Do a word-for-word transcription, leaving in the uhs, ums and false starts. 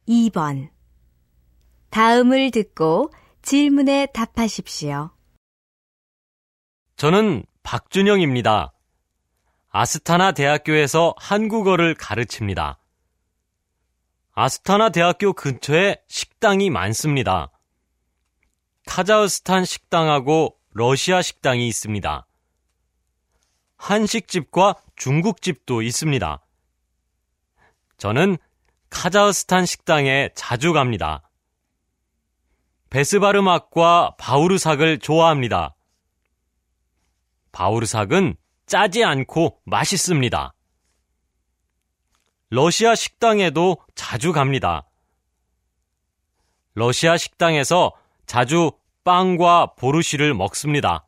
이 번. 다음을 듣고 질문에 답하십시오. 저는 박준영입니다. 아스타나 대학교에서 한국어를 가르칩니다. 아스타나 대학교 근처에 식당이 많습니다. 카자흐스탄 식당하고 러시아 식당이 있습니다. 한식집과 중국집도 있습니다. 저는 카자흐스탄 식당에 자주 갑니다. 베스바르막과 바우르삭을 좋아합니다. 바우르삭은 짜지 않고 맛있습니다. 러시아 식당에도 자주 갑니다. 러시아 식당에서 자주 빵과 보르시를 먹습니다.